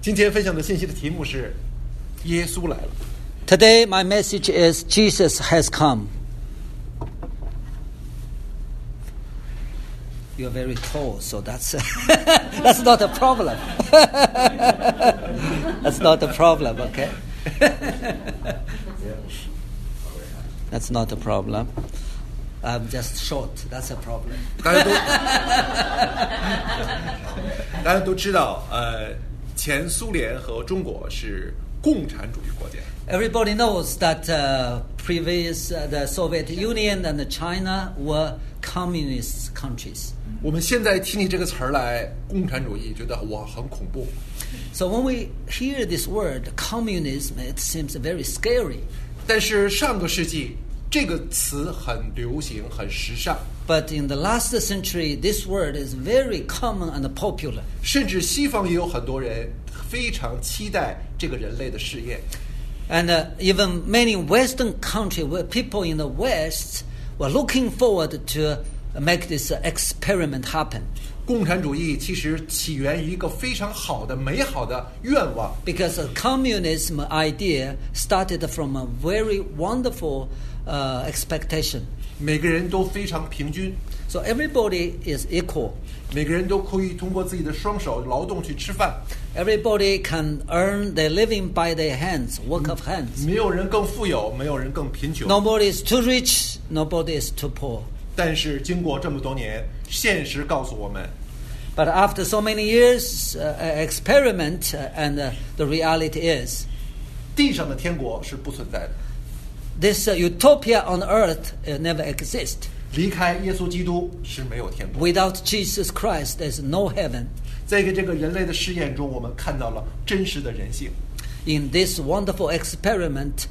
今天分享的信息的题目是耶稣来了。 Today my message is Jesus has come. You're very tall, so that's that's not a problem. That's not a problem, okay? That's not a problem. I'm just short. That's a problem. 大家都知道，前苏联和中国是共产主义国家。 Everybody knows that previous the Soviet Union and China were communist countries. 我们现在听起这个词儿来，共产主义，觉得哇很恐怖。 So when we hear this word communism, it seems very scary. 但是上个世纪这个词很流行，很时尚， But in the last century, this word is very common and popular. 甚至西方也有很多人非常期待这个人类的试验。 And even many Western countries, where people in the West were looking forward to make this experiment happen. 共产主义其实起源于一个非常好的、美好的愿望， Because the communism idea started from a very wonderful expectation. 每个人都非常平均， So everybody is equal. 每个人都可以通过自己的双手劳动去吃饭， Everybody can earn their living by their hands, work of hands. 没有人更富有，没有人更贫穷。 Nobody is too rich, nobody is too poor. 但是经过这么多年，现实告诉我们， But after so many years experiment and the reality is 地上的天国是不存在的。 this utopia on earth never exists. 离开耶稣基督是没有天国。 Without Jesus Christ, there's no heaven. 在这个人类的试验中，我们看到了真实的人性。 In this wonderful experiment,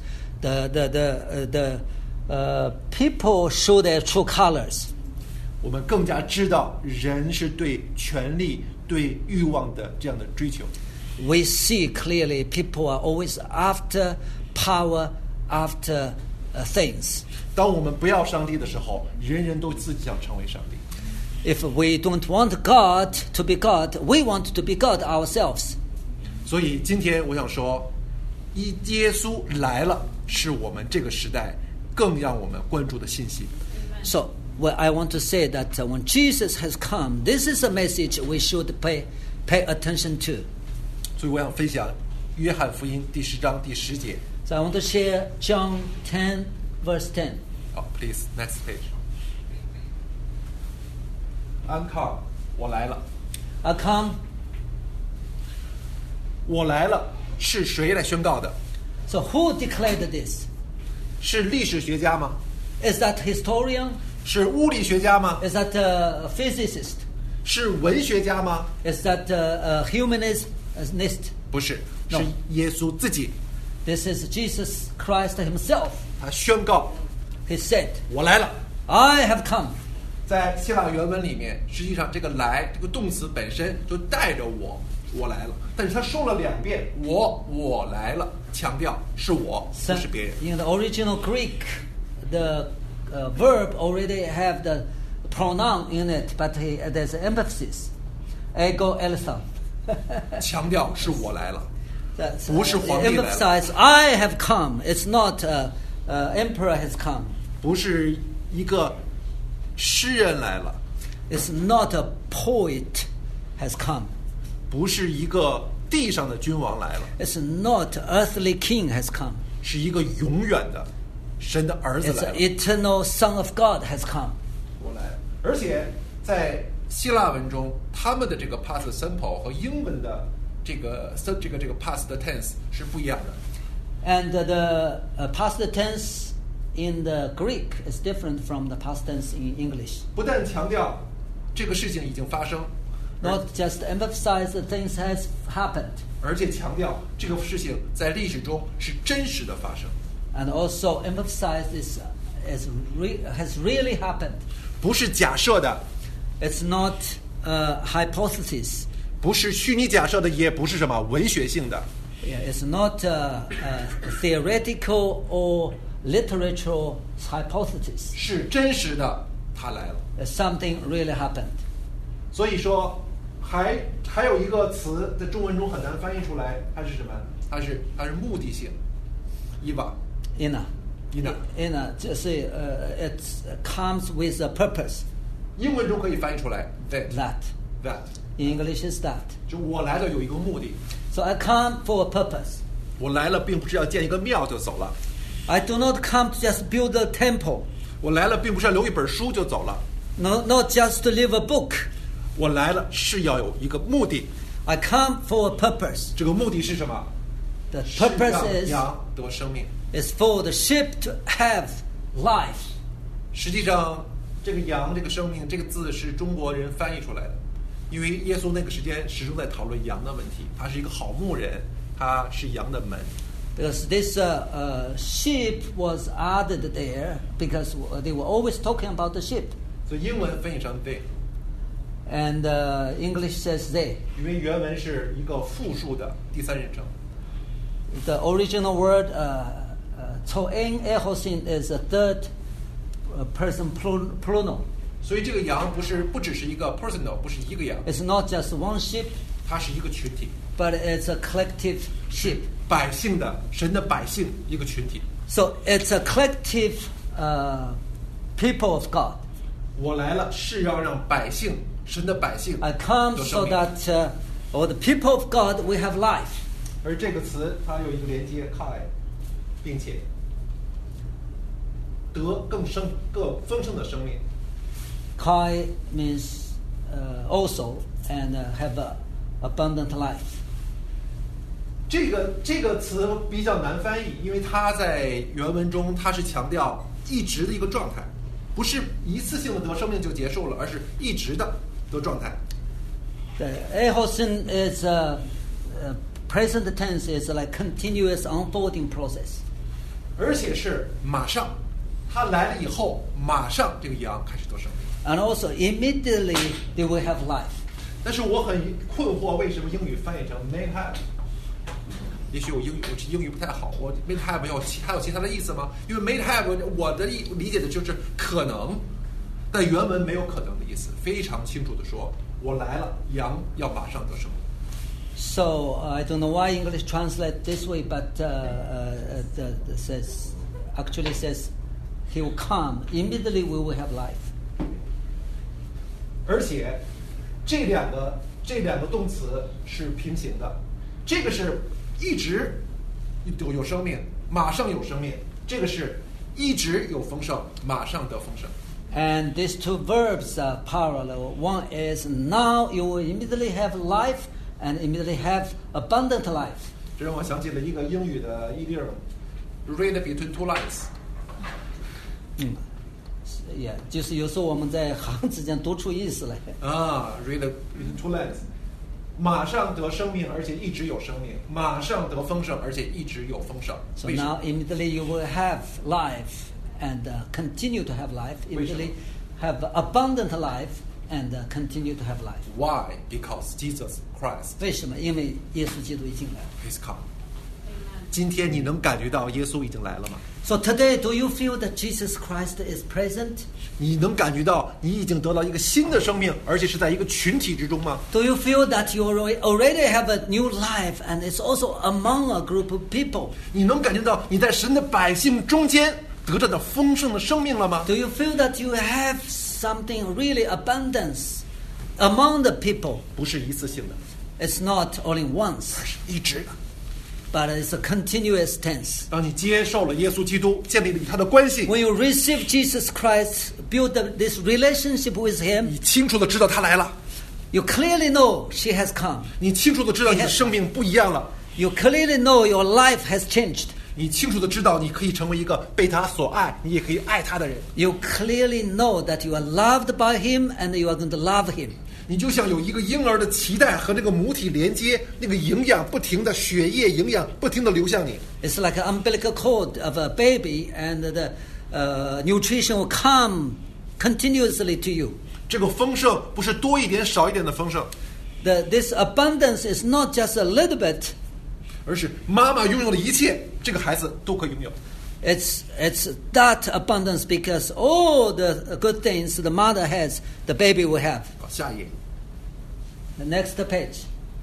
the people show their true colors. 我们更加知道人是对权力、对欲望的这样的追求。 We see clearly people are always after power, after things. 当我们不要上帝的时候，人人都自己想成为上帝。 If we don't want God to be God, we want to be God ourselves. 所以今天我想说，耶稣来了，是我们这个时代更让我们关注的信息。 So well, I want to say that when Jesus has come, this is a message we should pay attention to. 所以我想分享约翰福音第10章第10节。 So I want to share John 10, verse 10. Please next page. I'm come，我来了。 I come. 我来了，是谁来宣告的？ So who declared this? 是历史学家吗？ Is that historian? 是物理学家吗？ Is that a physicist? 是文学家吗？ Is that a humanist? 不是， No. 是耶稣自己。 This is Jesus Christ himself. 他宣告 He said, 我来了。 I have come. 在希腊原文里面，实际上这个来这个动词本身就带着我来了，但是他说了2遍我来了，强调是我，不是别人。 In the original Greek, the verb already have the pronoun in it, but there's emphasis. Ego eleison. 强调是我来了， That's 不是皇帝来了。 emphasize I have come. It's not emperor has come. 不是一个诗人来了， It's not a poet has come. 不是一个地上的君王来了， It's not earthly king has come. 是一个永远的神的儿子 It's 来 an 了。 eternal Son of God has come. 我来了，而且在希腊文中，他们的这个 past simple 和英文的这个 past tense 是不一样的。 And the past tense in the Greek is different from the past tense in English. 不但强调这个事情已经发生， Not just emphasize that things has happened, 而且强调这个事情在历史中是真实的发生， and also emphasize this has really happened. 不是假设的， It's not hypothesis. 不是虚拟假设的，也不是什么文学性的， Yeah, it's not theoretical or literal hypothesis. 是真实的，他来了。 Something really happened. 所以说， 还有一个词在中文中很难翻译出来，它是什么？它是目的性。 Inner 就是it comes with a purpose. 英文中可以翻译出来 that In English is that. 就我来了有一个目的。 So I come for a purpose. 我来了并不是要建一个庙就走了。 I do not come to just build a temple. 我来了并不是要留一本书就走了。 Not just to leave a book. 我来了是要有一个目的。 I come for a purpose. 这个目的是什么？ The purpose 是让羊得生命。 is for the sheep to have life. 实际上，这个羊这个生命这个字是中国人翻译出来的，因为耶稣那个时间始终在讨论羊的问题。他是一个好牧人，他是羊的门。 Because this sheep was added there because they were always talking about the sheep. 所以英文翻译成 they， And English says they. 因为原文是一个复数的第三人称。 The original word To'en Ehosin is a third person plural. 所以这个羊不只是一个 personal， 不是一个羊， It's not just one sheep, 它是一个群体， but it's a collective sheep. 百姓的神的百姓一个群体。 So it's a collective people of God. 我来了是要让百姓神的百姓 I come 得 so 生命。 that or the people of God we have life. 而这个词它有一个连接 kai， 并且得更丰盛的生命。 Kai means also and have abundant life. 这个词比较难翻译，因为它在原文中它是强调一直的一个状态，不是一次性的得生命就结束了，而是一直的得状态。 The Ehosin is present tense is like continuous unfolding process. 而且是马上，他来了以后，马上这个羊开始得生命。 And also immediately they will have life. 但是我很困惑，为什么英语翻译成 may have？ 也许我英语不太好，我 may have 还有其他的意思吗？因为 may have 我的理解的就是可能，但原文没有可能的意思，非常清楚的说，我来了，羊要马上得生命。 So I don't know why English translate this way, but actually says he will come immediately. We will have life. 而且这两个动词是平行的，这个是一直有生命，马上有生命；这个是一直有丰盛，马上得丰盛。 And these two verbs are parallel. One is now you will immediately have life, and immediately have abundant life. 这让我想起了一个英语的idiom，read between two lines。 Yeah， 就是有时候我们在行之间读出意思来。 read between two lines， 马上得生命，而且一直有生命；马上得丰盛，而且一直有丰盛。 So now immediately you will have life and continue to have life. Immediately have abundant life and continue to have life. Why? Because Jesus Christ 为什么？因为耶稣基督已经来了。 is come。今天你能感觉到耶稣已经来了吗？ So today, do you feel that Jesus Christ is present? 你能感觉到你已经得到一个新的生命，而且是在一个群体之中吗？ Do you feel that you already have a new life and it's also among a group of people? 你能感觉到你在神的百姓中间得着的丰盛的生命了吗？ Do you feel that you have something really abundance among the people? 不是一次性的， It's not only once, 而是一直的。 but it's a continuous tense. 当你接受了耶稣基督，建立了与他的关系， When you receive Jesus Christ, build this relationship with Him, 你清楚的知道他来了， you clearly know she has come. 你清楚的知道你的生命不一样了， You clearly know your life has changed. 你清楚的知道你可以成为一个被他所爱，你也可以爱他的人。 You clearly know that you are loved by Him and you are going to love Him. 你就像有一个婴儿的脐带和那个母体连接，那个营养不停的血液营养不停的流向你。 It's like an umbilical cord of a baby, and the nutrition will come continuously to you. 这个丰盛不是多一点少一点的丰盛， This abundance is not just a little bit. 而是妈妈拥有的一切，这个孩子都可以拥有。 It's that abundance because all the good things the mother has, the baby will have. 下一页， The next page.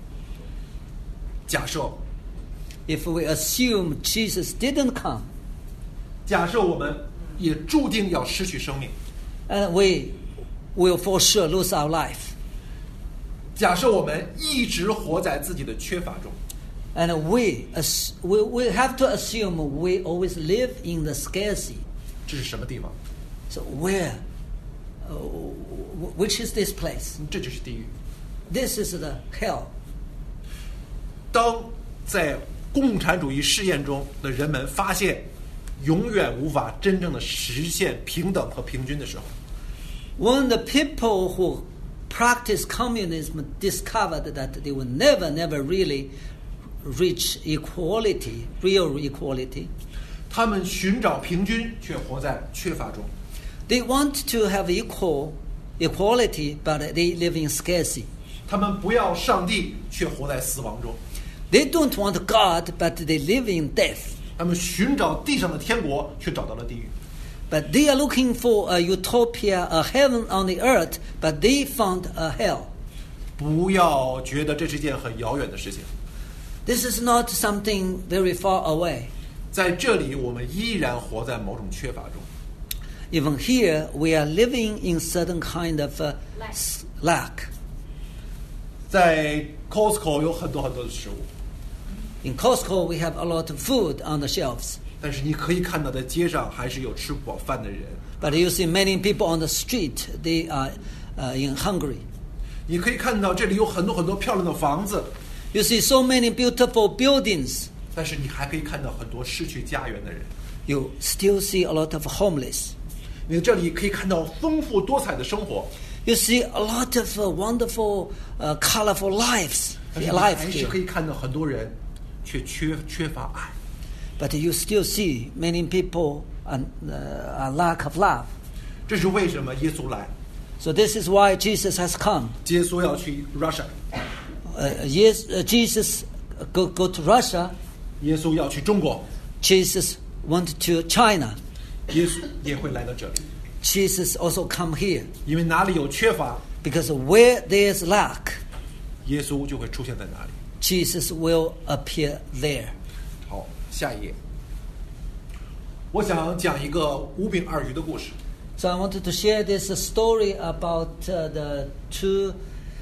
假设 If we assume Jesus didn't come, 假设我们也注定要失去生命， and we will for sure lose our life. 假设我们一直活在自己的缺乏中， And we have to assume we always live in the scarcity. 这是什么地方？ So where? Which is this place? 这就是地狱。 This is the hell. 当在共产主义试验中的人们发现永远无法真正的实现平等和平均的时候， When the people who practice communism discovered that they will never really reach equality, real equality, 他们寻找平均，却活在缺乏中。 they want to have equality, but they live in scarcity. 他们不要上帝，却活在死亡中。 They don't want God, but they live in death. 他们寻找地上的天国，却找到了地狱。 But they are looking for a utopia, a heaven on the earth, but they found a hell. 不要觉得这是一件很遥远的事情， This is not something very far away. 在这里我们依然活在某种缺乏中。 Even here, we are living in certain kind of lack. 在 Costco 有很多很多的食物， In Costco, we have a lot of food on the shelves. 但是你可以看到在街上还是有吃不饱饭的人。 But you see many people on the street, they are in hungry. 你可以看到这里有很多很多漂亮的房子， You see so many beautiful buildings. 但是你还可以看到很多失去家园的人。 You still see a lot of homeless. 你这里可以看到丰富多彩的生活， You see a lot of wonderful, colorful lives. 但是你 Life 还是 here. 可以看到很多人却缺乏爱。 But you still see many people a lack of love. 这是为什么耶稣来？ So this is why Jesus has come. 耶稣要去 Russia， Jesus go to Russia. 耶稣要去中国， Jesus went to China. 耶稣也会来到这里， Jesus also come here. 因为哪里有缺乏， Because where there's lack, 耶稣就会出现在哪里。 Jesus will appear there. 好，下一页。我想讲一个五饼二鱼的故事。 So I wanted to share this story about the two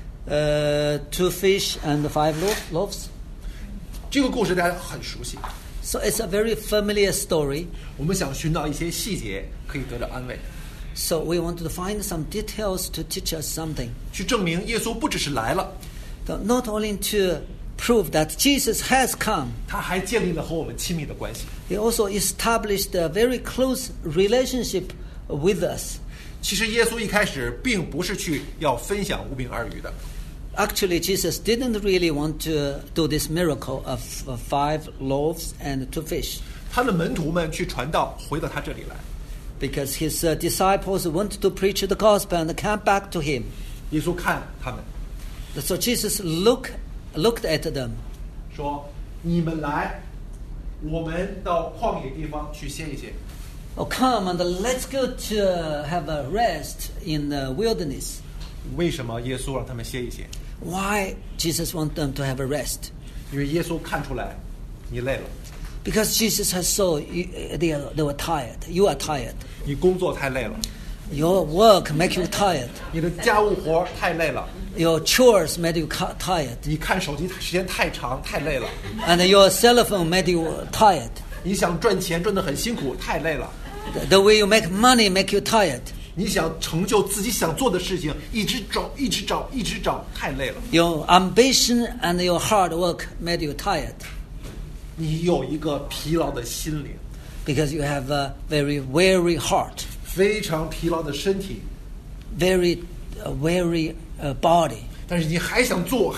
fish and the 5 loaves. 这个故事大家很熟悉， So it's a very familiar story. 我们想寻找一些细节，可以得到安慰， So we wanted to find some details to teach us something. 去证明耶稣不只是来了， Not only to prove that Jesus has come, 他还建立了和我们亲密的关系。 he also established a very close relationship with us. 其实耶稣一开始并不是去要分享五饼二鱼的， Actually, Jesus didn't really want to do this miracle of 5 loaves and 2 fish, 他的门徒们去传道，回到他这里来。 because his disciples wanted to preach the gospel and came back to him. 耶稣看他们 So Jesus looked at them. 说：“你们来，我们到旷野地方去歇一歇。” Oh, come and let's go to have a rest in the wilderness. 为什么耶稣让他们歇一歇？ Why Jesus want them to have a rest? 因为耶稣看出来你累了， Because Jesus has saw they were tired. You are tired. 你工作太累了， Your work make you tired. 你的家务活太累了， Your chores made you tired. 你看手机时间太长太累了， And your cell phone made you tired. 你想赚钱赚得很辛苦太累了， The way you make money make you tired. 你想成就自己想做的事情，一直找太累了。 Your ambition and your hard work made you tired. 你有一个疲劳的心灵， Because you have a very weary heart, 非常疲劳的身体， very weary body. 但是你还想做，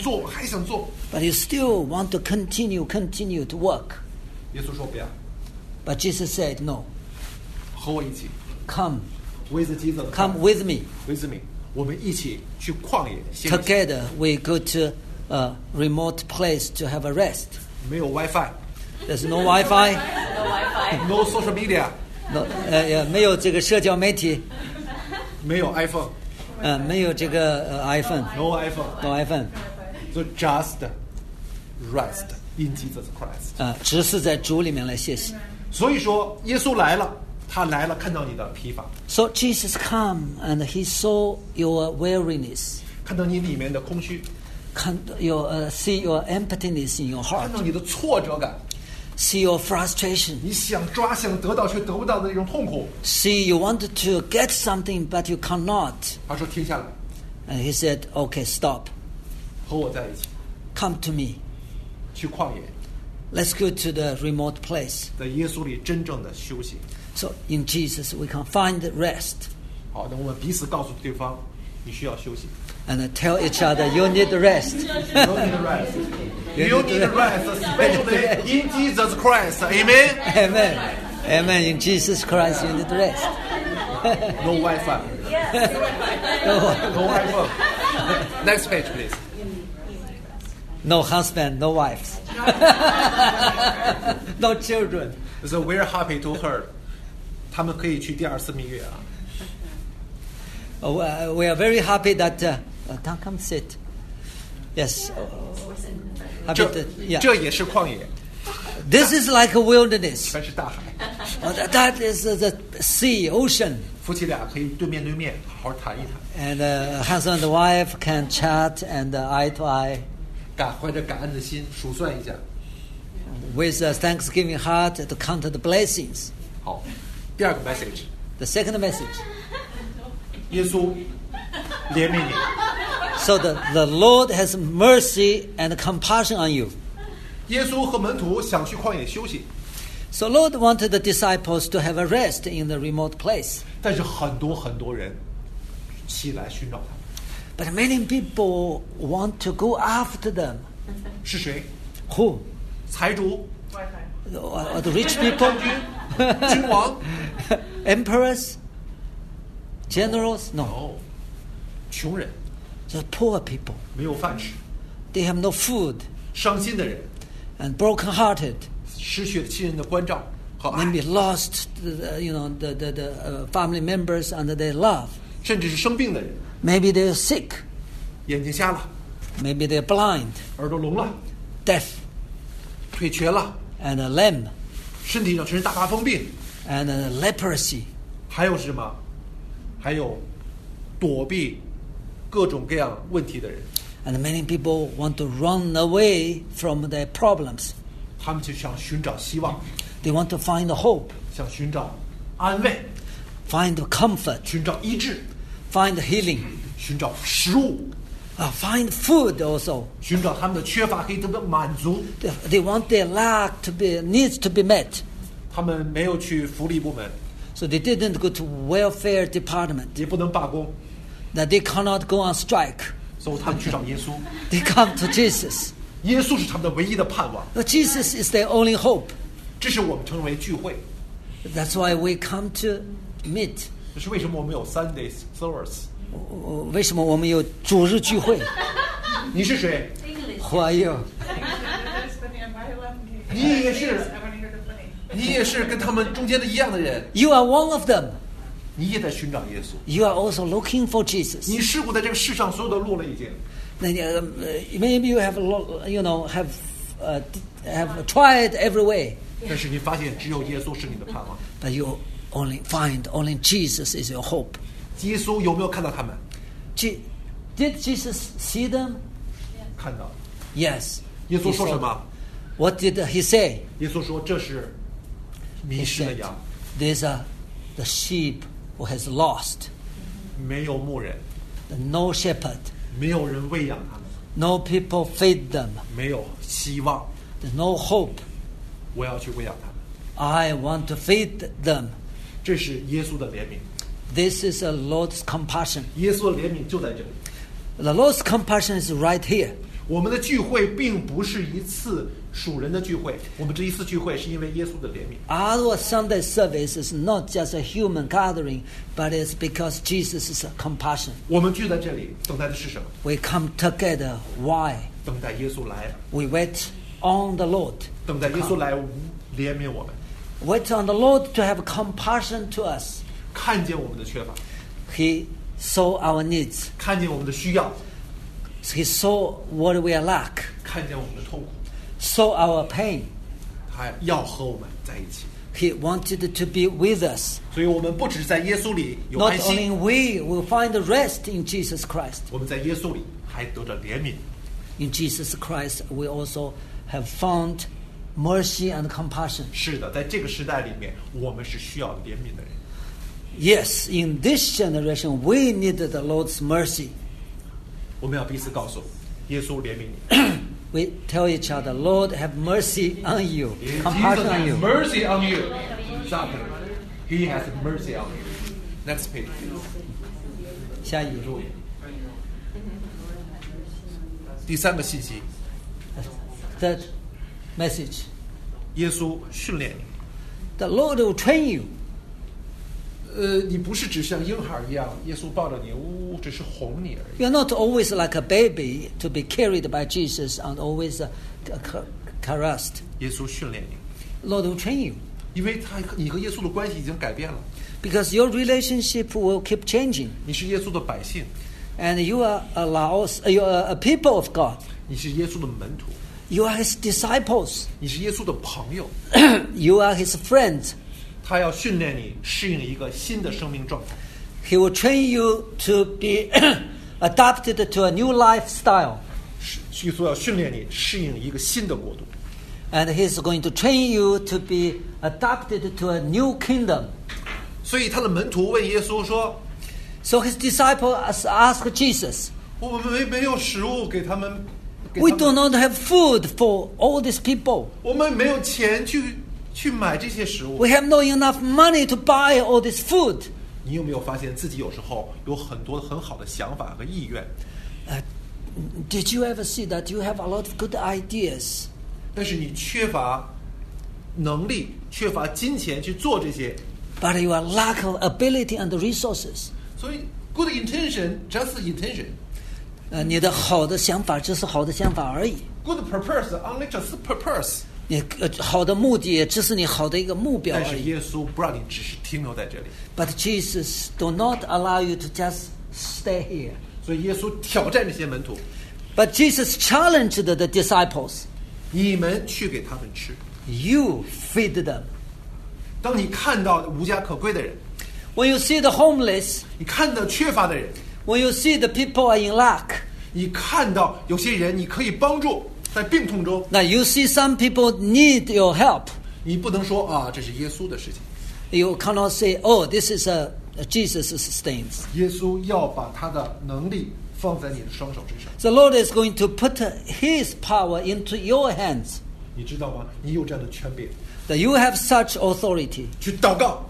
But you still want to continue to work. 耶稣说不要， But Jesus said, no, 和我一起 come ，with Jesus with me. with me，我们一起去旷野歇一歇。 Together we go to a remote place to have a rest. 没有 WiFi， There's no Wi-Fi, no social media， no, 没有这个社交媒体， 没有 iPhone， 没有这个iPhone， No iPhone. no iPhone， So just rest in Jesus Christ. 只是在主里面来歇息。 所以说，耶稣来了，他来了，看到你的疲乏， So Jesus come and he saw your weariness, 看到你里面的空虚， see your emptiness in your 看 heart, 到你的挫折感， see your frustration, 你想抓、想得到却得不到的那种痛苦。 see you wanted to get something but you cannot. 他说：“停下来， And he said, okay, stop, 和我在一起， come to me. 去旷野， Let's go to the remote place. 在耶稣里真正的休息。 So in Jesus we can find rest. 好，那我们彼此告诉对方，你需要休息。 And tell each other, you need rest. You need rest. You need rest, especially in Jesus Christ. Amen. Amen. Amen. In Jesus Christ, you need rest. No Wi-Fi. No iPhone. Next page, please. No husband, no wives. No children. So we're happy to hear. 他们可以去第2次蜜月啊。 We are very happy that... come sit. Yes. Happy 这 that, yeah. 这也是旷野， This is like a wilderness. 全是大海。 That is the sea, ocean. 夫妻俩可以面对面好好谈一谈， And husband and wife can chat and eye to eye. 怀着感恩的心数算一下。 With a thanksgiving heart to count the blessings. 好，第2个 message， The second message. 耶稣怜悯你， So the Lord has mercy and compassion on you. 耶稣和门徒想去旷野休息， So Lord wanted the disciples to have a rest in the remote place. 但是很多人起来寻找他们， But many people want to go after them. 是谁？ Who? 财主、 The rich people? 君王？ Emperors? Generals? No. 哦，穷人， The poor people. 没有饭吃， They have no food 伤心的人， and broken-hearted. 失去了亲人的关照和爱， Maybe lost, the family members under their love. 甚至是生病的人， Maybe they're sick. 眼睛瞎了， Maybe they're blind, 耳朵聋了， deaf, 腿瘸了， and lame, 身体上全是大麻风病， and leprosy. 还有是什么？还有躲避各种各样问题的人， And many people want to run away from their problems. 他们就想寻找希望， They want to find hope, 想寻找安慰， find comfort, 寻找医治， find healing, 寻找食物， find food also. 寻找他们的缺乏可以得到满足。 They want their lack needs to be met. 他们没有去福利部门， So they didn't go to welfare department. 也不能罢工， That they cannot go on strike. 所以他们去找耶稣。 They come to Jesus. 耶稣是他们的唯一的盼望， But Jesus is their only hope. 这是我们称为聚会。 That's why we come to meet. 这是为什么我们有Sunday service。 为什么我们有主日聚会？ 你是谁？ Who are you? 你也是跟他们中间的一样的人， You are one of them. 你也在寻找耶稣。 You are also looking for Jesus. 你试过在这个世上所有的路了已经， Maybe you have, have tried every way, 但是你发现只有耶稣是你的盼望。 but you only Jesus is your hope. 耶稣有没有看到他们？ Did Jesus see them? 看到。 Yes. 耶稣 He 说 saw 什 them. 么？ What did he say? 耶稣说这是迷 He 失的 said, 羊， "These are the sheep who has lost. 没有牧人， No shepherd. 没有人喂养他们， No people feed them. 没有希望。 No hope. 我要去喂养他们。 I want to feed them." 这是耶稣的怜悯， This is the Lord's compassion. 耶稣的怜悯就在这里。 The Lord's compassion is right here. 我们的聚会并不是一次属人的聚会，我们这一次聚会是因为耶稣的怜悯。 Our Sunday service is not just a human gathering, but it's because Jesus is a compassion. 我们聚在这里，等待的是什么？ We come together. Why? 等待耶稣来， We wait on the Lord. 等待耶稣来怜悯我们， Wait on the Lord to have compassion to us. 看见我们的缺乏， He saw our needs. 看见我们的需要， He saw what we lack, 看见我们的痛苦， saw our pain. 他要和我们在一起。 He wanted to be with us. 所以我们不只在耶稣里有 Not 安 only 息， we will find rest in Jesus Christ. 我们在耶稣里还得着怜悯。 In Jesus Christ, we also have found mercy and compassion. 是的，在这个时代里面，我们是需要怜悯的人。 Yes, in this generation, we need the Lord's mercy. 我们要彼此告诉耶稣怜悯你。 We tell each other, Lord, have mercy on you, Jesus compassion on has you. mercy on you. Exactly. He has mercy on you. Next page, please. 下一页。 注意。第三个信息， Third message. 耶稣训练你。 The Lord will train you. 你不是只像婴孩一样，耶稣抱着你，只是哄你而已。 You are not always like a baby to be carried by Jesus and always caressed. 耶稣训练你， Lord will train you 因为你和耶稣的关系已经改变了， because your relationship will keep changing. 你是耶稣的百姓， And you are you are a people of God. 你是耶稣的门徒， You are His disciples. 你是耶稣的朋友。 You are His friends. 他要训练你适应一个新的生命状态， He will train you to be adapted to a new lifestyle. 耶稣要训练你适应一个新的国度。 And He's going to train you to be adapted to a new kingdom. 所以他的门徒问耶稣说 So His disciples asked Jesus, 我们没有食物给他们， We do not have food for all these people. 我们没有钱去买这些食物。 We have not enough money to buy all this food. 你有没有发现自己有时候有很多很好的想法和意愿， Did you ever see that you have a lot of good ideas, 但是你缺乏能力、缺乏金钱去做这些？ but you are lack of ability and resources? 所以 good intention just intention， 你的好的想法只是好的想法而已。 good purpose only just purpose。 你好的目的也只是你好的一个目标但是而已。 耶稣不让你只是停留在这里， But Jesus do not allow you to just stay here. 所以耶稣挑战这些门徒， But Jesus challenged the disciples. 你们去给他们吃。 You feed them. 当你看到无家可归的人， When you see the homeless, 你看到缺乏的人， when you see the people are in lack, 你看到有些人你可以帮助，在病痛中， now you see some people need your help. 你不能说啊，这是耶稣的事情。 You cannot say, oh, this is a Jesus' things. 耶稣要把他的能力放在你的双手之上， The Lord is going to put His power into your hands. 你知道吗？你有这样的权柄， That you have such authority 去祷告，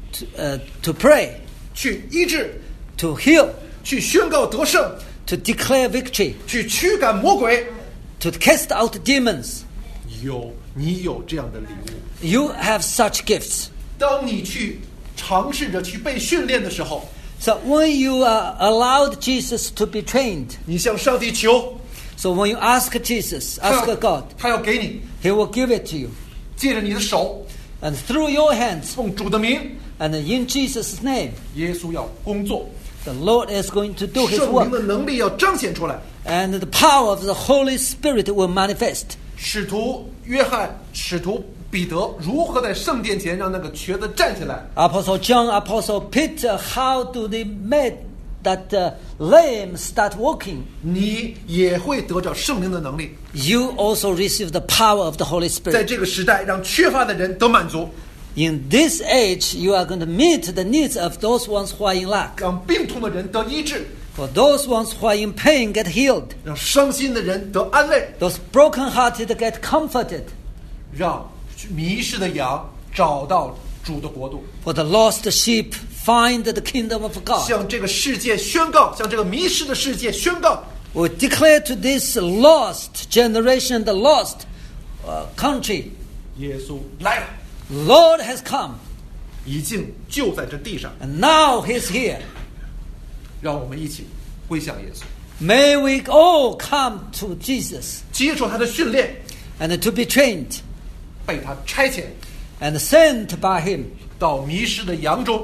to pray, 去医治， to heal, 去宣告得胜， to declare victory, 去驱赶魔鬼。 to cast out demons. 你有这样的礼物。 You have such gifts. 当你去尝试着去被训练的时候， So when you allowed Jesus to be trained, 你向上帝求， so when you ask Jesus, ask God, 他要给你， He will give it to you. 借着你的手， And through your hands, 奉主的名， and in Jesus' name, 耶稣要工作， the Lord is going to do His 圣灵 work. 的能力要彰显出来。 And the power of the Holy Spirit will manifest. 使徒约翰、使徒彼得如何在圣殿前让那个瘸子站起来？ Apostle John, Apostle Peter, how do they make that lame start walking? 你也会得着圣灵的能力， You also receive the power of the Holy 在 Spirit. 这个时代让缺乏的人得满足， In this age, you are going to meet the needs of those ones who are in lack. 让病痛的人得医治， For those ones who are in pain, get healed. 让伤心的人得安慰， Those brokenhearted get comforted. 让迷失的羊找到主的国度。 For the lost sheep find the kingdom of God. 向这个世界宣告，向这个迷失的世界宣告， We declare to this lost generation, the lost country, 耶稣来了， Lord has come. 已经就在这地上。 And now He's here. 让我们一起归向耶稣， May we all come to Jesus 接受他的训练， and to be trained 被他差遣 and sent by Him 到迷失的羊中，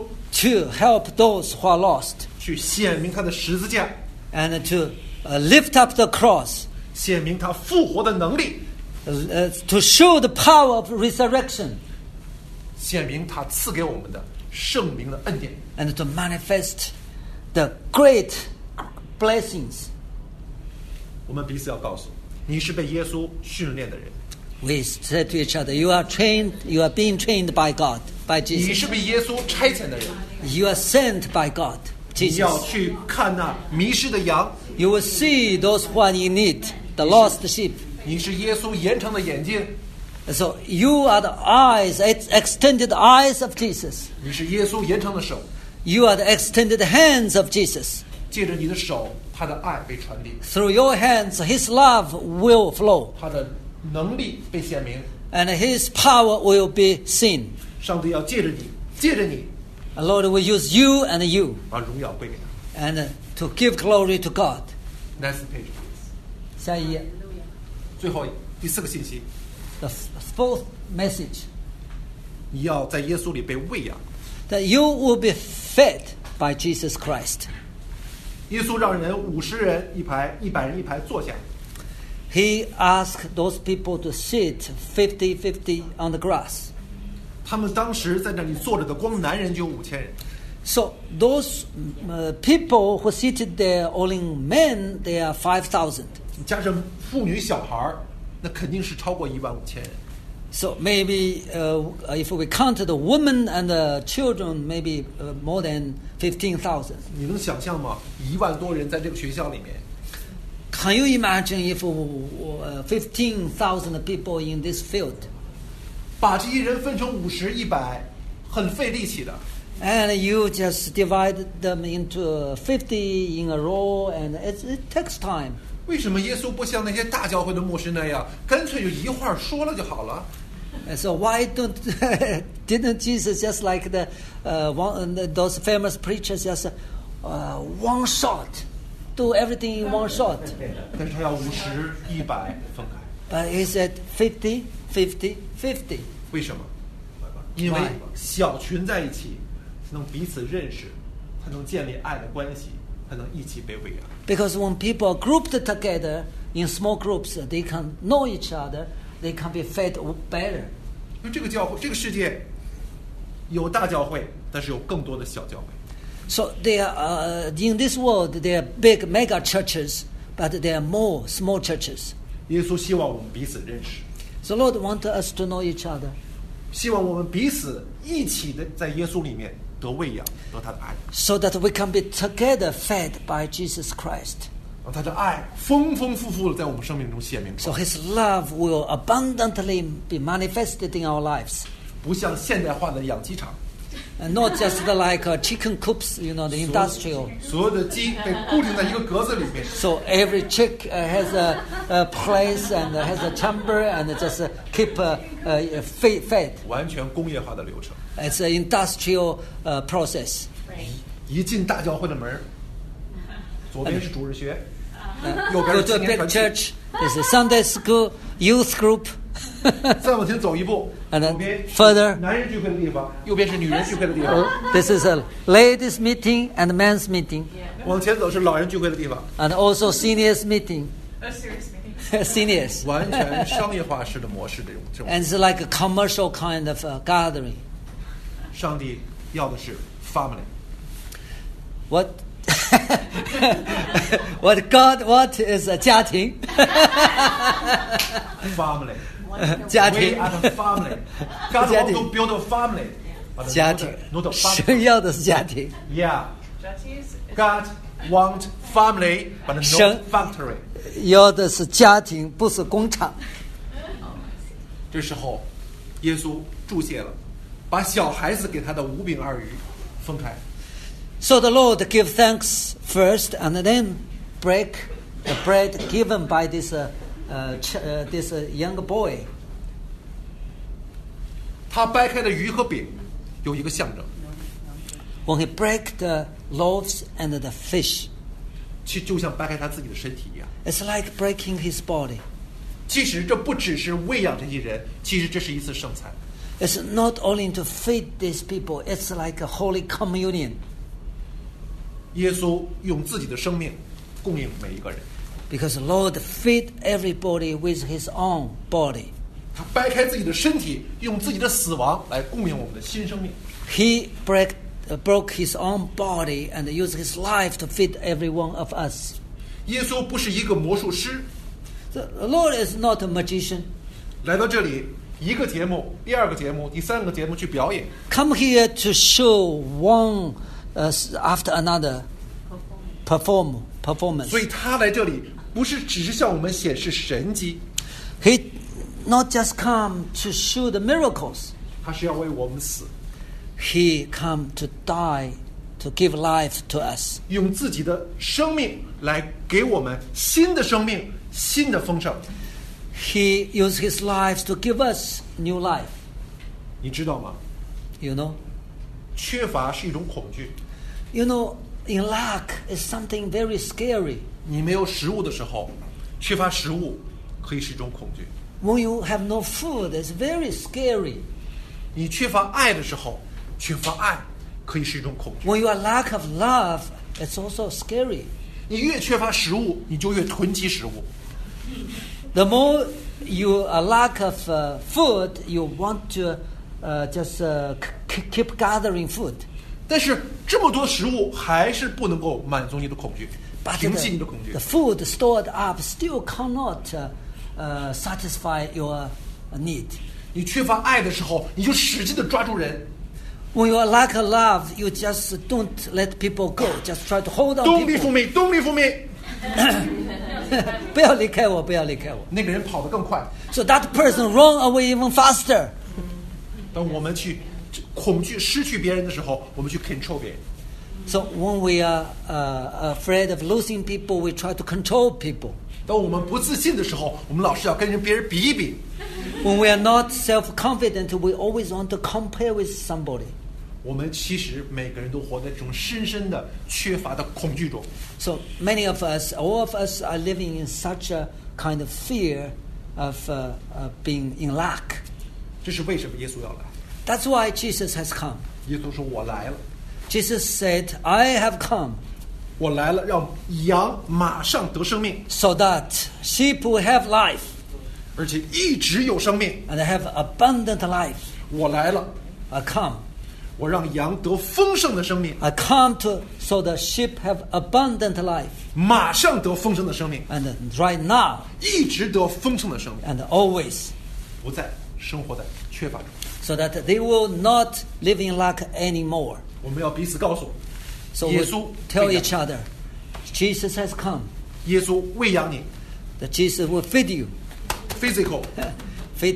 to help those who are lost, 去显明他的十字架， and to lift up the cross, 显明他复活的能力， to show the power of resurrection, 显明他赐给我们的圣灵的恩典， and to manifest the great blessings. 我们彼此要告诉你是被耶稣训练的人， We said to each other, you are being trained by God, by 你 Jesus. 是被耶稣差遣的人， You are sent by God, 你要 Jesus. 去看那迷失的羊， You will see those who are in need, the lost sheep. 你是耶稣延长的眼睛， So you are the eyes, extended eyes of Jesus. 你是耶稣延长的手， You are the extended hands of Jesus. 借着你的手，他的爱被传递， Through your hands, His love will flow, 他的能力被显明。 and His power will be seen. 上帝要借着你，借着你， And Lord will use you and you, 把荣耀归给他。 and to give glory to God. Next page, please. 下一页， 最后第4个信息， the fourth message, 你要在耶稣里被喂养。 that you will be fed by Jesus Christ. 耶稣让人50人一排，100人一排坐下。 He asked those people to sit 50-50 on the grass. 他们当时在那里坐着的，光男人就有5000人。 So those people who seated there, only men, they are 5,000. 加上妇女小孩儿，那肯定是超过15000人。 So maybe if we count the women and the children, maybe more than 15,000. 你能想象吗？1万多人在这个学校里面， Can you imagine if 15,000 people in this field? 把这些人分成50、100，很费力气的。 And you just divide them into 50 in a row, and it takes time. 为什么耶稣不像那些大教会的牧师那样，干脆就一会儿说了就好了？ And so why didn't Jesus just like those famous preachers just one shot, do everything in one shot? 但是他要50、100分开， But he said 50, 50, 50. 为什么？因为小群在一起，能彼此认识，才能建立爱的关系，才能一起被喂养。 Because when people are grouped together in small groups, they can know each other, they can be fed better. 因为这个教会，这个世界有大教会，但是有更多的小教会。 So there are, in this world, there are big mega churches, but there are more small churches. 耶稣希望我们彼此认识， So Lord wants us to know each other, 希望我们彼此一起的在耶稣里面得喂养，得他的爱， so that we can be together fed by Jesus Christ. 让他的爱丰丰富富的在我们生命中显明出 So 来。 His love will abundantly be manifested in our lives. 不像现代化的养鸡场， And not just like chicken coops, the industrial. 所有的鸡被固定在一个格子里面， So every chick has a place and has a chamber and just keep fed. 完全工业化的流程。 It's an industrial process. 一进大教会的门儿，左边是主日学， 右 Go 边是 to 青 a 年 big 团契， church. There's a Sunday school, youth group. 再往前走一步， And 左 then 边是 further. 男人聚会的地方，右边是女人聚会的地方。 This is a ladies' meeting and men's meeting, 往前走是老人聚会的地方， and also seniors' meeting. A serious meeting. Seniors. 完全商业化式的模式，这种 And it's like a commercial kind of gathering. 上帝要的是 family， What? What God is a 家庭? family。 家 We 庭 are the family. God 家 wants 庭 to build a family. But 家庭 not a 神 family. 要的是家庭 Yeah. Judges. God want family, but no 神 factory. 要的是家庭，不是工厂。 这时候，耶稣注谢了，把小孩子给他的5饼2鱼分开， So the Lord give thanks first, and then break the bread given by this young boy. 他掰开的鱼和饼有一个象征， When he break the loaves and the fish, 就像掰开他自己的身体一样。 it's like breaking his body. 其实这不只是喂养这些人，其实这是一次圣餐。 It's not only to feed these people, it's like a holy communion. 耶稣用自己的生命供应每一个人， Because the Lord feed everybody with his own body. 他掰开自己的身体，用自己的死亡来供应我们的新生命。 He broke his own body and used his life to feed every one of us. 耶稣不是一个魔术师， The Lord is not a magician. 来到这里一个节目、第二个节目、第三个节目去表演， Come here to show one after another performance. 所以他来这里不是只是向我们显示神迹， He not just come to show the miracles. 他是要为我们死， He come to die, to give life to us. 用自己的生命来给我们新的生命、新的丰盛。 He used his life to give us new life. 你知道吗？ You know? 缺乏是一种恐惧。 You know, in lack is something very scary. 你没有食物的时候，缺乏食物可以是一种恐惧。 When you have no food, it's very scary. 你缺乏爱的时候，缺乏爱可以是一种恐惧。 When you are lack of love, it's also scary. 你越缺乏食物，你就越囤积食物。 The more you are lack of food, you want to just keep gathering food. 但是这么多食物还是不能够满足你的恐惧， But 平息你的恐惧 the。food stored up still cannot satisfy your need. 你缺乏爱的时候，你就使劲的抓住人。 When you are lack of love, you just don't let people go. Just try to hold on Don't leave people. me, don't leave me。 不要离开我，不要离开我。 那个人跑得更快。 So that person run away even faster. 当我们去恐惧失去别人的时候，我们去 control 别人。 So when we are afraid of losing people, we try to control people. 当我们不自信的时候，我们老是要跟别人比一比。 When we are not self-confident, we always want to compare with somebody. 我们其实每个人都活在这种深深的缺乏的恐惧中。 So many of us, all of us are living in such a kind of fear of being in lack. 这是为什么耶稣要来？ That's why Jesus has come. 耶稣说：“我来了， Jesus said, I have come 我来了，让羊马上得生命， so that sheep will have life 而且一直有生命。 and have abundant life. 我来了， I come. 我让羊得丰盛的生命， I come so the sheep have abundant life. 马上得丰盛的生命， And right now 一直得丰盛的生命， and always. 不再生活在缺乏中。 So that they will not live in lack anymore. 我们要彼此告诉， So 耶 we 稣 tell 喂养 each other, Jesus has come. 耶稣喂养你 That Jesus will feed you. ，physical， feed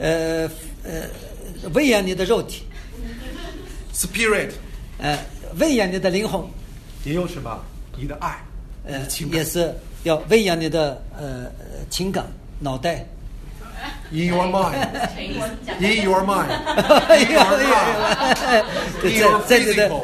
喂养你的肉体， spirit， 喂养你的灵魂， 也有什么？你的爱，你的情感也是要喂养你的情感脑袋。 ，in your mind，in your mind， 哎呀，在你的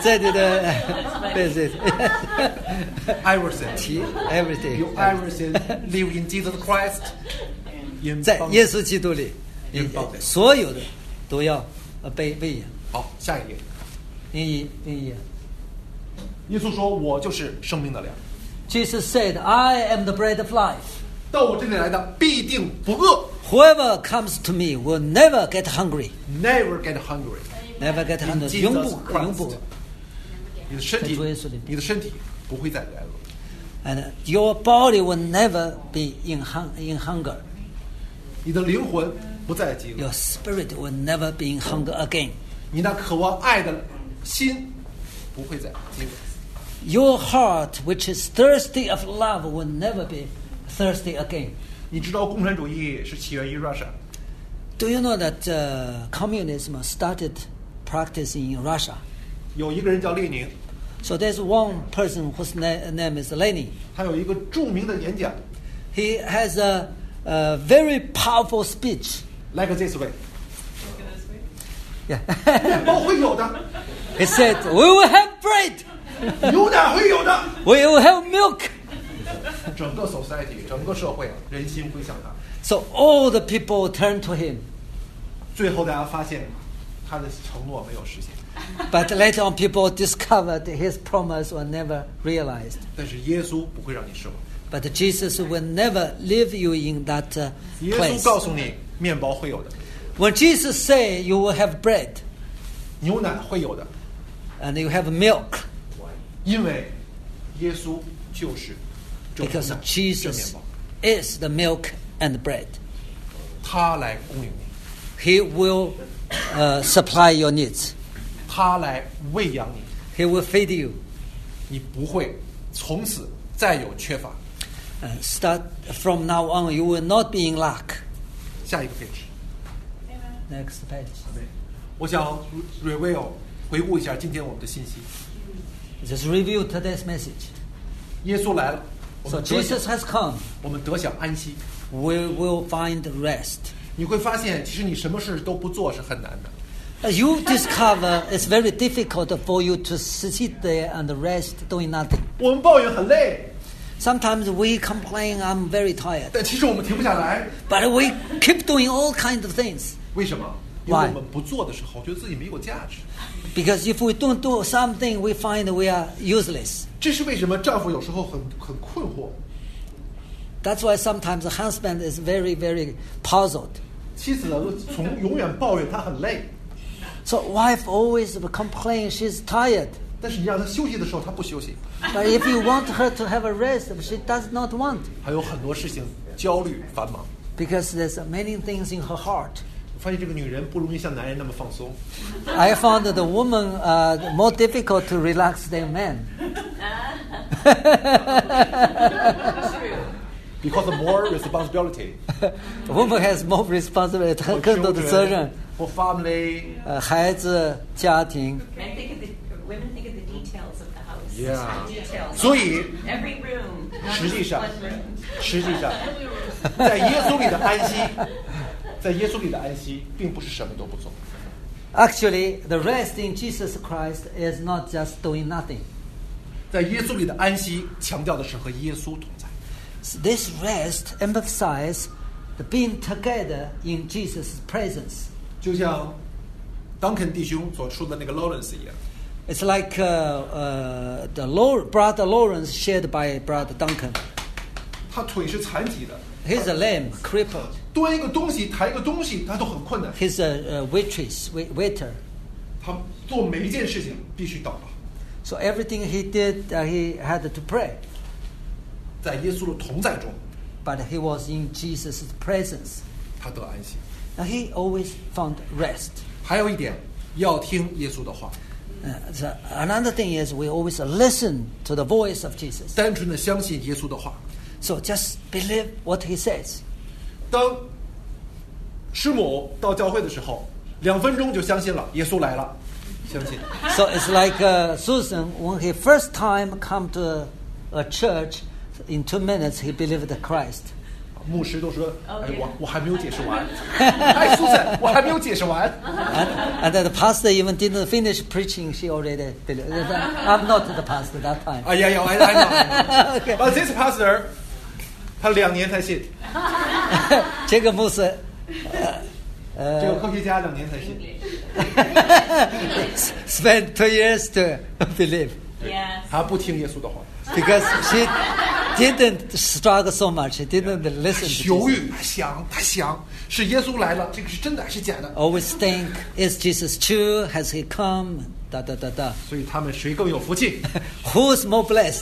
everything， everything， you everything live in Jesus Christ， 在耶稣基督里， in body。 所有的都要被喂养。 好，下一页。 另一耶稣说：“我就是生命的粮， Jesus said, I am the bread of life. 到我这里来的必定不饿 Whoever comes to me will never get hungry. ，never get hungry。 Never get hungry. Jesus 永不 Christ 永不。 你的身体在主耶稣里面， 你的身体不会再来饿， And your body will never be in hunger. 你的灵魂不再饥饿， Your spirit will never be in hunger again. 你那渴望爱的心不会再饥饿。 Your heart, which is thirsty of love, will never be thirsty again. 你知道共产主义是起源于 Russia， Do you know that communism started practicing in Russia? 有一个人叫列宁， So there's one person whose name is Lenin. 他有一个著名的演讲 He has a very powerful speech. ，like this way， Yeah. 面包会有的， He said, "We will have bread. 牛奶会有的， We will have milk." 整个 society 整个社会人心归向他。 So all the people turn to him. 最后大家发现他的承诺没有实现。 But later on, people discovered his promise was never realized. 但是耶稣不会让你失望， But Jesus will never leave you in that 耶稣 place. 告诉你，面包会有的， When Jesus say you will have bread 牛奶会有的， and you have milk, 因为耶稣就是这牛 because 奶这面 Jesus 包， is the milk and bread. 他来供应你， He will supply your needs. 他来喂养你， He will feed you. 你不会从此再有缺乏。 Start from now on, you will not be in lack. 下一个配置， Next page. 我想 review 回顾一下今天我们的信息。 Just review today's message. 耶稣来了，我 So 们得享 Jesus has come. 我们得享安息。 We will find rest. 你会发现，其实你什么事都不做是很难的。 You discover it's very difficult for you to sit there and rest doing nothing. 我们抱怨很累， Sometimes we complain, I'm very tired. 但其实我们停不下来。 But we keep doing all kinds of things. 为什么？因为 Why? 我们不做的时候，觉得自己没有价值。 Because if we don't do something, we find we are useless. 这是为什么丈夫有时候很困惑， That's why sometimes the husband is very, very puzzled. 妻子从永远抱怨她很累， So wife always complains she's tired. 但是你让她休息的时候，她不休息。 But if you want her to have a rest, she does not want. 还有很多事情焦虑繁忙。 Because there's many things in her heart. 我发现这个女人不容易像男人那么放松。 I found that the woman more difficult to relax than men. Because of more responsibility The woman has more responsibility, for 更多的责任， children, for family. 孩子、家庭。 Men think of the women think of the details of the house. Yeah. Details. 所以 Every room. not 实际 just 上 one room.， 实际上，在耶稣里的安息，在耶稣里的安息，并不是什么都不做。 Actually, the rest in Jesus Christ is not just doing nothing. 在耶稣里的安息，强调的是和耶稣同在。 This rest emphasizes the being together in Jesus' presence. 就像当肯弟兄所说的那个 Lawrence 一样， It's like brother Lawrence shared by brother Duncan. 他腿是残疾的， He's a lame, crippled. 端一个东西、抬一个东西，他都很困难。 He's a waiter. 他做每一件事情必须祷告， So everything he did, he had to pray. 在耶稣的同在中， But he was in Jesus' presence. 他得安息。 And he always found rest. 还有一点，要听耶稣的话， So another thing is we always listen to the voice of Jesus. 单纯的相信耶稣的话。 So just believe what he says. 当师母到教会的时候，2分钟就相信了，耶稣来了，相信。 So it's like Susan, when he first time come to a church, in 2 minutes he believed Christ. 牧师都说：“哎， Okay. 我还没有解释完。哎，苏珊，我还没有解释完。 And the pastor even didn't finish preaching, she already believed. I'm not the pastor that time. 哎呀呀，I know. Okay. But this pastor，他2年才信， 这个牧师这个科学家2年才信。 spent 2 years to believe Yes. 他不听耶稣的话， because she didn't struggle so much. She didn't listen to 犹 Jesus. 豫，他想是耶稣来了，这个是真的还是假的？ Always think, is Jesus true? Has he come? Da da da da. 所以他们谁更有福气？ Who's more blessed?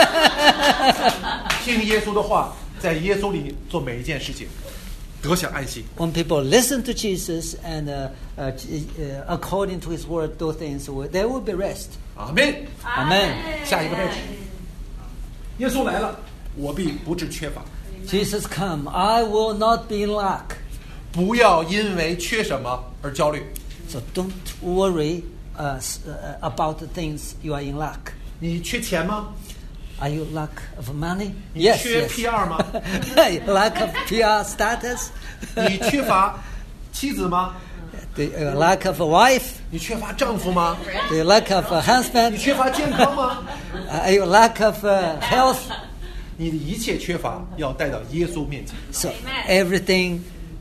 听耶稣的话，在耶稣里做每一件事情，得享安息。 When people listen to Jesus and according to His word do things, there will be rest. 阿门。 Amen. 下一个位置，耶稣来了，我必不致缺乏。 Jesus come, I will not be in lack. 不要因为缺什么而焦虑。 So don't worry about the things you are in lack. 你缺钱吗？ Are you lack of money? 你 Yes, 缺 yes. PR 吗？ Lack of PR status? 你缺乏妻子吗？ The lack of a wife? 你缺乏丈夫吗？ The lack of a 你 husband? 缺乏健康吗？ Are you lack of health? 你的一切缺乏要带到耶稣面前。 So everything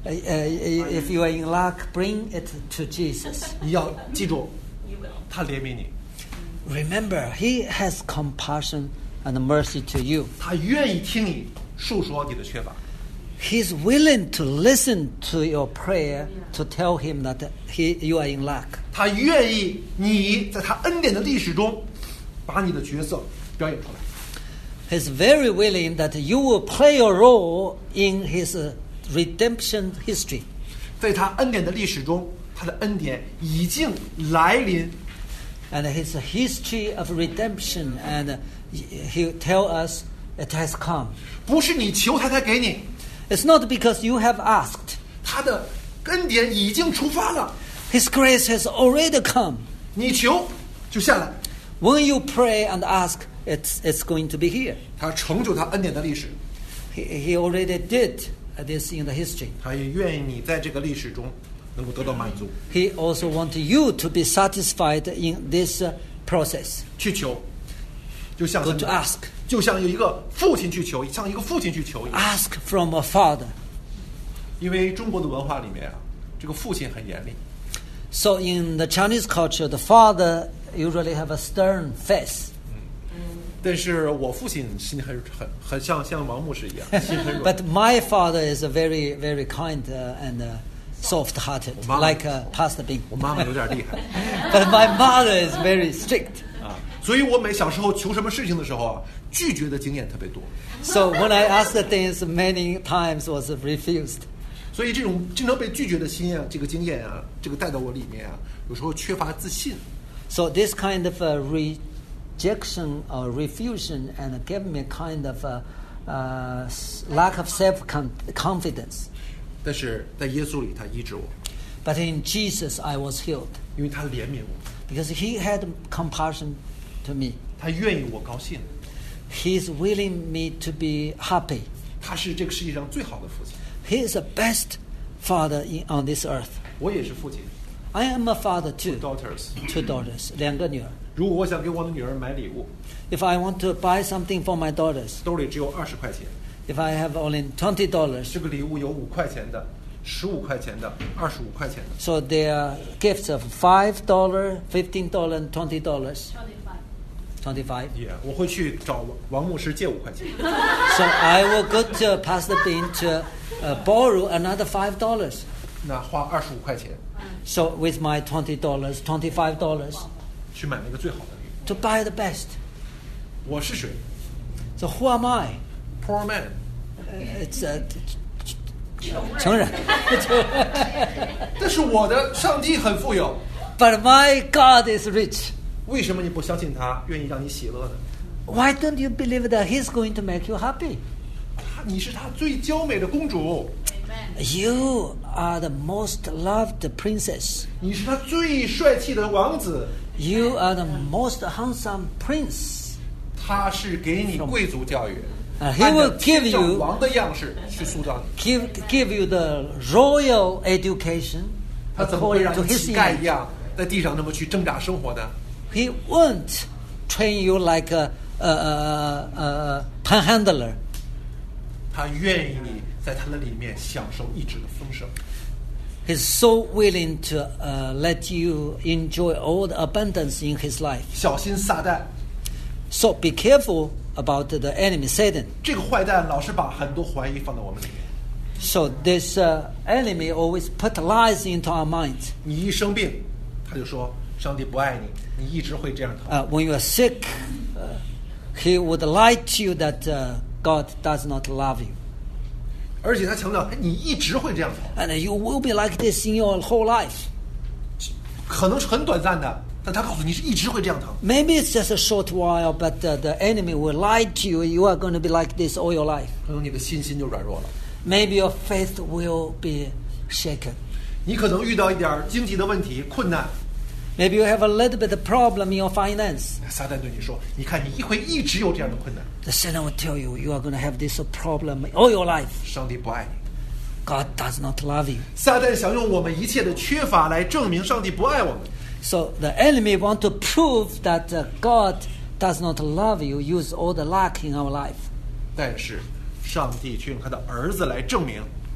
if you are in lack, bring it to Jesus. 你要记住， You will. 他怜悯你， Remember, He has compassion and mercy to you. 他愿意听你诉说你的缺乏， He's willing to listen to your prayer to tell Him that you are in lack. 他愿意你在他恩典的历史中把你的角色表演出来。 He's very willing that you will play a role in His redemption history. 在他恩典的历史中，他的恩典已经来临， And His history of redemption, and He'll tell us it has come. 不是你求他才给你， It's not because you have asked. 他的恩典已经出发了， His grace has already come. 你求就下来， When you pray and ask, it's going to be here. 他成就他恩典的历史， He already did this in the history. 他也愿意你在这个历史中能够得到满足， He also wants you to be satisfied in this process. 去求，就像 Go to ask. 就像有一个父亲去求，像一个父亲去求一样。 Ask from a father. 因为中国的文化里面啊，这个父亲很严厉， So in the Chinese culture, the father usually have a stern face. 但是我父亲心很像王牧师一样，心很软。 But my father is a very, very kind and soft-hearted, Mama. like Pastor Bing. 我妈妈有点厉害 But my mother is very strict. 啊，所以我小时候求什么事情的时候啊，拒绝的经验特别多。 So when I asked things, many times was refused. 所以这种经常被拒绝的经验啊，这个带到我里面啊，有时候缺乏自信。 So this kind of rejection or refusion and gave me a kind of lack of self-confidence. 但是在耶稣里，他医治我， But in Jesus, I was healed 因为他怜悯我， because He had compassion to me. 他愿意我高兴， He's willing me to be happy. 他是这个世界上最好的父亲。 He is the best father on this earth. 我也是父亲 I am a father too. ，daughters。 Two daughters, 2个女儿. 如果我想给我的女儿买礼物， If I want to buy something for my daughters, 兜里只有20块钱， if I have only $20, 这个礼物有5块钱的、15块钱的、25块钱的。 so there are gifts of $5, $15, and $20. 25. 我会去找王牧师借5块钱。 So I will go to Pastor Bean to borrow another $5. 那花25块钱 So with my $20, $25, 去买那个最好的礼物。 to buy the best. 我是谁 So who am I? ？Poor man。 It's 成人。 但是我的上帝很富有， But my God is rich. 为什么你不相信他愿意让你喜乐呢？ Why don't you believe that He's going to make you happy? 你是他最娇美的公主， You are the most loved princess. 你是他最帅气的王子， You are the most handsome prince. 他是给你贵族教育， He 按照 will give 天上 you 王的样式去塑造你。 give you the royal education 他怎么会 according 让 to 你 His 乞丐一 image. 样在地上那么去挣扎生活呢？ He won't train you like a panhandler. 他愿意你在他的里面享受一直的丰盛。 He's so willing to let you enjoy all the abundance in His life. 小心撒旦， So be careful about the enemy, Satan. 这个坏蛋老是把很多怀疑放到我们里面。 So this enemy always put lies into our minds. 你一生病，他就说上帝不爱你，你一直会这样疼。 When you are sick, he would lie to you that God does not love you. 而且他强调，你一直会这样疼， And you will be like this in your whole life. 可能是很短暂的，但他告诉你是一直会这样疼。 Maybe it's just a short while, but the enemy will lie to you. You are going to be like this all your life. 可能你的信心就软弱了， Maybe your faith will be shaken. 你可能遇到一点经济的问题、困难。 Maybe you have a little bit of problem in your finance. 撒旦对你说：“你看，你会一直有这样的困难， The Satan will tell you you are going to have this problem all your life. 上帝不爱你。” God does not love you. 撒旦想用我们一切的缺乏来证明上帝不爱我们。 So the enemy want to prove that God does not love you, use all the lack in our life. 但是，上帝却用他的儿子来证明，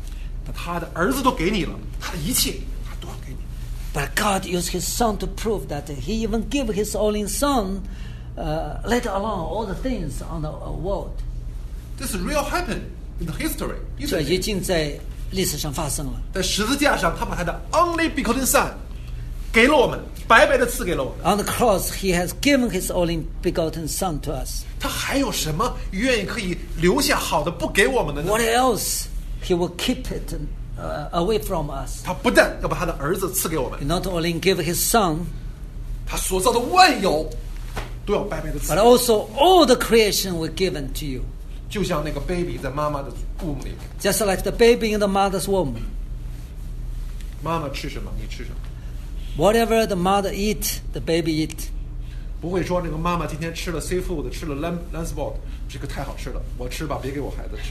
他的儿子都给你了，他的一切他都要给你。 But God used His Son to prove that He even gave His only Son, let alone all the things on the world. This real happened in the history. 这已经在历史上发生了。 在十字架上，他把他的 only begotten Son 给了我们，白白的赐给了我们。 On the cross, He has given His only begotten Son to us. 他还有什么愿意可以留下好的不给我们的呢？ What else He will keep it away from us? 他不但要把他的儿子赐给我们， He not only give His Son, 他所造的万有都要白白的赐 but。also all the creation were given to you. 就像那个 baby 在妈妈的肚里面， Just like the baby in the mother's womb. 妈妈吃什么你吃什么， Whatever the mother eat, the baby eat. 不会说那个妈妈今天吃了 seafood， 吃了 lamb， 这个太好吃了，我吃吧，别给我孩子吃。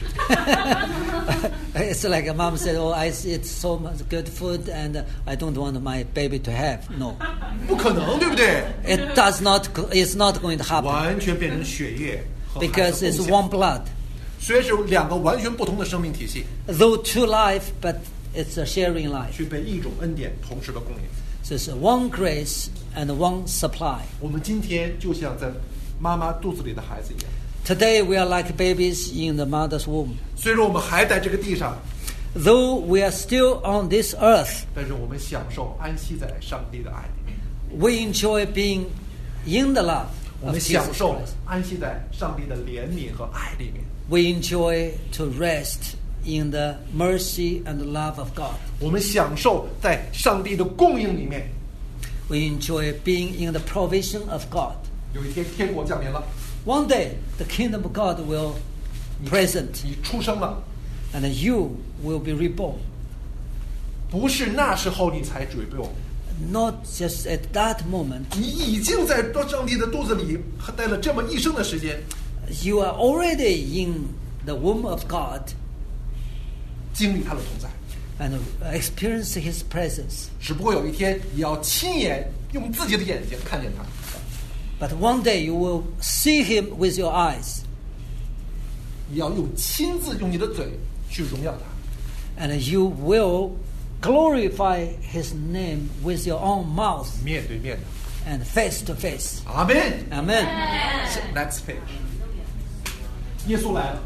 It's like a mom said, "Oh, I eat so much good food, and I don't want my baby to have." No, 不可能，对不对？ it does not. It's not going to happen 完全变成血液和孩 because 子 it's 共享 one blood. 虽然是两个完全不同的生命体系， Though two life, but it's a sharing life. 却被一种恩典同时的供应。 So it's one grace and one supply. 我们今天就像在妈妈肚子里的孩子一样， Today we are like babies in the mother's womb. 虽然我们还在这个地上， Though we are still on this earth, 但是我们享受安息在上帝的爱里面， we enjoy being in the love 我 of 们 Jesus 享受 Christ. 安息在上帝的怜悯和爱里面， We enjoy to rest in the mercy and love of God. 我们享受在上帝的供应里面。 We enjoy being in the provision of God. 有一天天国降临了， One day, the kingdom of God will present, 你出生了， and you will be reborn. 不是那时候你才准备我， Not just at that moment. 你已经在上帝的肚子里待了这么一生的时间， You are already in the womb of God 经历他的同在。 and experience His presence. 只不过有一天你要亲眼用自己的眼睛看见他， But one day you will see Him with your eyes, 你要亲自用你的嘴去荣耀他， and you will glorify His name with your own mouth 面对面的。 and face to face. 阿门。 Amen. Next page。耶稣来了，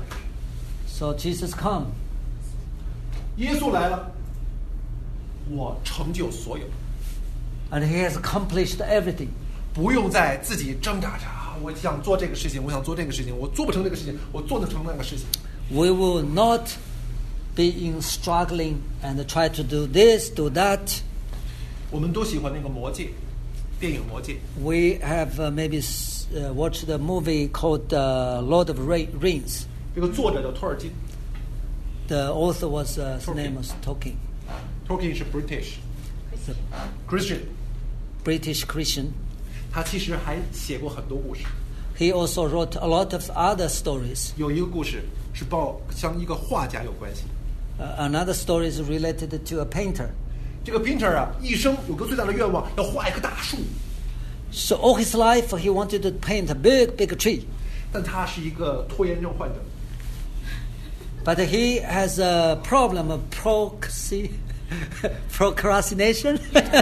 So Jesus come. 耶稣来了，我成就所有， And He has accomplished everything. 不用再自己挣扎着啊！我想做这个事情，我想做这个事情，我做不成这个事情，我做得成那个事情。 We will not be in struggling and try to do this, do that. 我们都喜欢那个魔戒，电影《魔戒》。 We have maybe watched a movie called Lord of Rings. 这个作者叫托尔金， The author was his Tolkien. name was Tolkien, Tolkien 是 British the Christian， British Christian. 他其实还写过很多故事。 He also wrote a lot of other stories. 有一个故事是像一个画家有关系。 Another story is related to a painter. 这个 painter 啊，一生有个最大的愿望，要画一棵大树。 So all his life he wanted to paint a big, big tree. 但他是一个拖延症患者， But he has a problem of procrastination.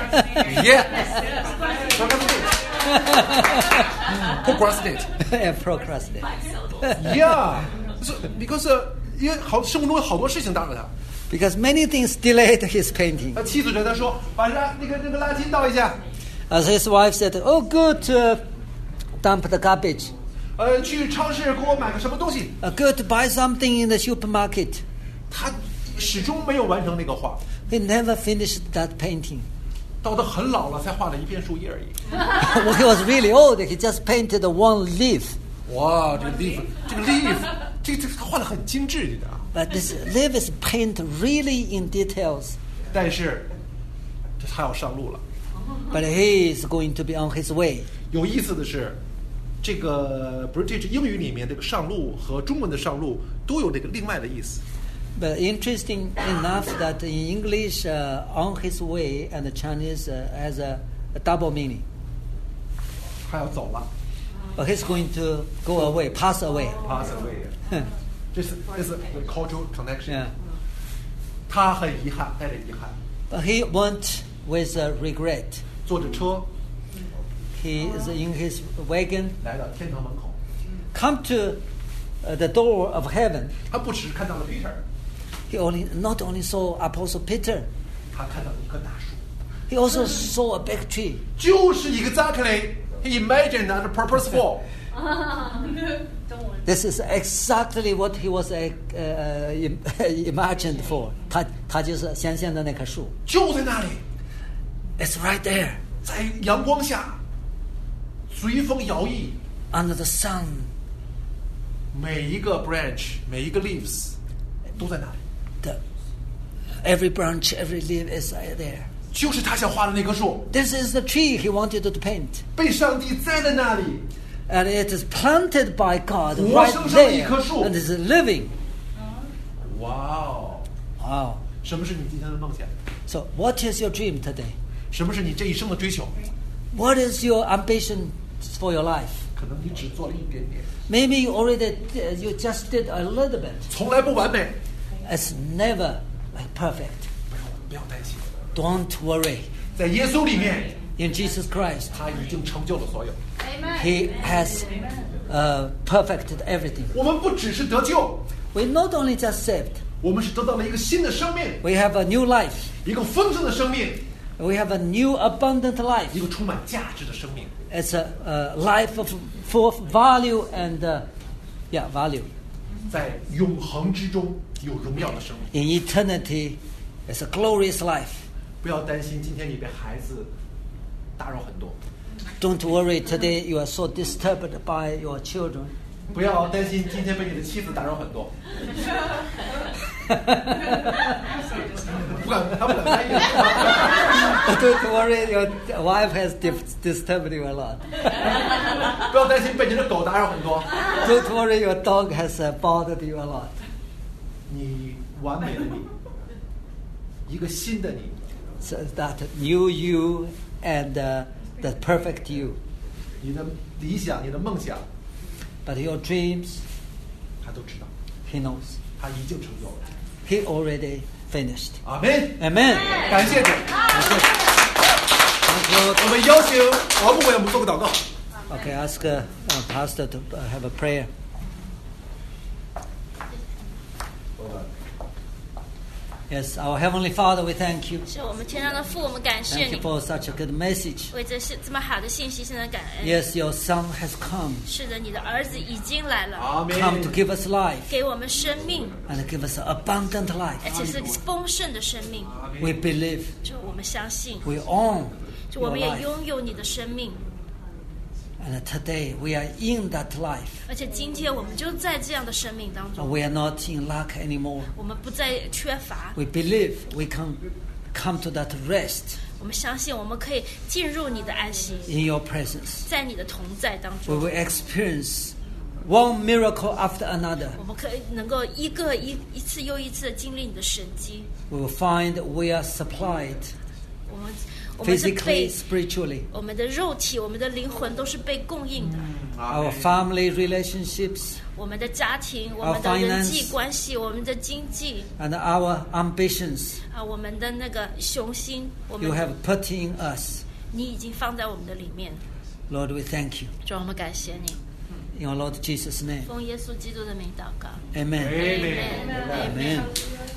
Procrastinate. Yeah, procrastinate. ，Yeah. Because 因为生活中有好多事情打扰他。 Because many things delayed his painting. 他妻子对他说：“把那个垃圾倒一下。 As his wife said, "Oh, good, dump the garbage. 去超市给我买个什么东西。 Good, buy something in the supermarket." ” 他始终没有完成那个画， He never finished that painting. 到他很老了才画了一片树叶而已。 When he was really old, he just painted one leaf. 哇，这个 leaf， 这个他画的很精致，你知道。 But this leaf is painted really in details. 但是他要上路了。 But he is going to be on his way. 有意思的是，这个 British 英语里面这个上路和中文的上路都有这个另外的意思。 But interesting enough that in English, on his way, and the Chinese has a double meaning. 他要走了 But he's going to go away, pass away. ，pass away。这是 the cultural connection。 Yeah. 他很遗憾，带着遗憾， But he went with regret. 坐着车 He is in his wagon, 来到天堂门口。 come to the door of heaven. 他不只看到了 Peter， He not only saw Apostle Peter, 他看到了一棵大树， he also saw a big tree. 就是 exactly he imagined and purposeful。 This is exactly what he was imagined for. 他就是想象的那棵树。 就在那里， It's right there, 在阳光下，随风摇曳， under the sun. 每一个 branch， 每一个 leaves 都在那里， Every branch, every leaf is there. 就是他想画的那棵树， This is the tree he wanted to paint. 被上帝栽在那里。 And it is planted by God 活 right 生生的一 there. 棵树。 And it's living. 哇哦！ Wow. 什么是你今天的梦想？ So what is your dream today? 什么是你这一生的追求？ What is your ambition for your life? 可能你只做了一点点， Maybe you already you just did a little bit. 从来不完美。 It's never perfect. 不要担心， Don't worry. 在耶稣里面， In Jesus Christ, 他已经成就了所有。 He has perfected everything. 我们不只是得救， We not only just saved, 我们是得到了一个新的生命， we have a new life. 一个丰盛的生命， We have a new abundant life. 一个充满价值的生命。 It's a life full of value and value. 在永恒之中有荣耀的生命。 In eternity, it's a glorious life. 不要担心，今天你被孩子打扰很多。 Don't worry, today you are so disturbed by your children. 不要担心，今天被你的妻子打扰很多。他不敢翻译。 Don't worry, your wife has disturbed you a lot. 不要担心被你的狗打扰很多。 Don't worry, your dog has bothered you a lot. 你完美的你，一个新的你， So that new you and the perfect you. 你的理想，你的梦想， But your dreams, 他都知道， he knows. 他已经成就了。 He already finished. 阿门。 Amen. 感谢主。 Thank you. 我们邀请王牧为我们做个祷告。 Okay, ask Pastor to have a prayer. Yes, our Heavenly Father, we thank you. 是我们天上的父，我们感谢 Thank you 你， for such a good message. 为这么好的信息，现在感恩。 Yes, your Son has come. 是的，你的儿子已经来了， 阿门。 Come to give us life 给我们生命， and give us abundant life. 而且是丰盛的生命。 We believe. 就我们相信， We own 就我 your 们也 life. 拥有你的生命， And today we are in that life. 而且今天我们就在这样的生命当中， We are not in lack anymore. 我们不再缺乏， We believe we can come to that rest 我们相信我们可以进入你的安息， in your presence. 在你的同在当 We 中， will experience one miracle after another. 我们可以能够一次又一次的经历你的神迹， We will find we are supplied 我们是 physically, 被 spiritually. 我们的肉体、我们的灵魂都是被供应的。 Our family relationships 我们的家庭、我 Our 们的人 finance 际关系、我们的经济 and our ambitions 啊，我们的那个雄心，我 you 们 have put in us. 你已经放在我们的里面。 Lord, we thank you. 主，我们感谢你， In our Lord Jesus' name. 奉耶稣基督的名祷告。 Amen. Amen. Amen. Amen.